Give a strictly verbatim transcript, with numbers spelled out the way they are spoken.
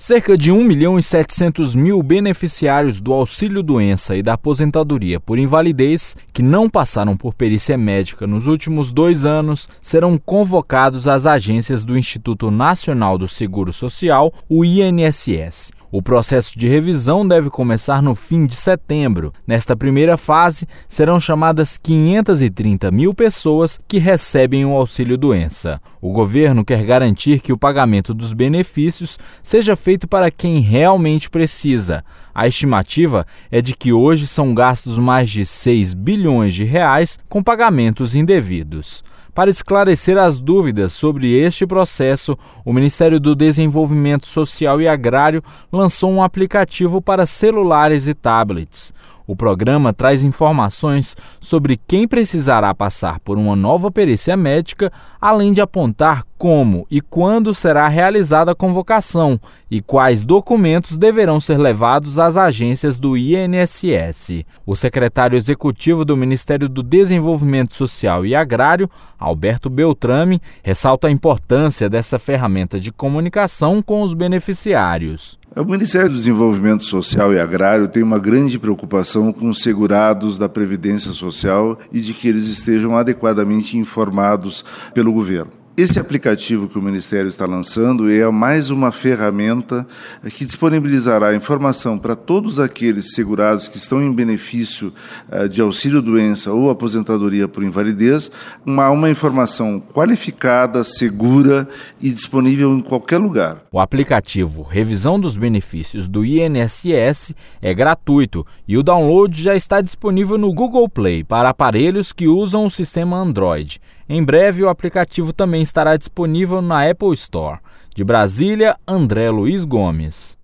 Cerca de um milhão e setecentos mil beneficiários do auxílio-doença e da aposentadoria por invalidez que não passaram por perícia médica nos últimos dois anos serão convocados às agências do Instituto Nacional do Seguro Social, o I N S S. O processo de revisão deve começar no fim de setembro. Nesta primeira fase, serão chamadas quinhentas e trinta mil pessoas que recebem o auxílio-doença. O governo quer garantir que o pagamento dos benefícios seja feito para quem realmente precisa. A estimativa é de que hoje são gastos mais de seis bilhões de reais com pagamentos indevidos. Para esclarecer as dúvidas sobre este processo, o Ministério do Desenvolvimento Social e Agrário lançou um aplicativo para celulares e tablets. O programa traz informações sobre quem precisará passar por uma nova perícia médica, além de apontar como e quando será realizada a convocação e quais documentos deverão ser levados às agências do I N S S. O secretário executivo do Ministério do Desenvolvimento Social e Agrário, Alberto Beltrame, ressalta a importância dessa ferramenta de comunicação com os beneficiários. O Ministério do Desenvolvimento Social e Agrário tem uma grande preocupação com os segurados da Previdência Social e de que eles estejam adequadamente informados pelo governo. Esse aplicativo que o Ministério está lançando é mais uma ferramenta que disponibilizará informação para todos aqueles segurados que estão em benefício de auxílio-doença ou aposentadoria por invalidez, uma, uma informação qualificada, segura e disponível em qualquer lugar. O aplicativo Revisão dos Benefícios do I N S S é gratuito e o download já está disponível no Google Play para aparelhos que usam o sistema Android. Em breve, o aplicativo também estará disponível na Apple Store. De Brasília, André Luiz Gomes.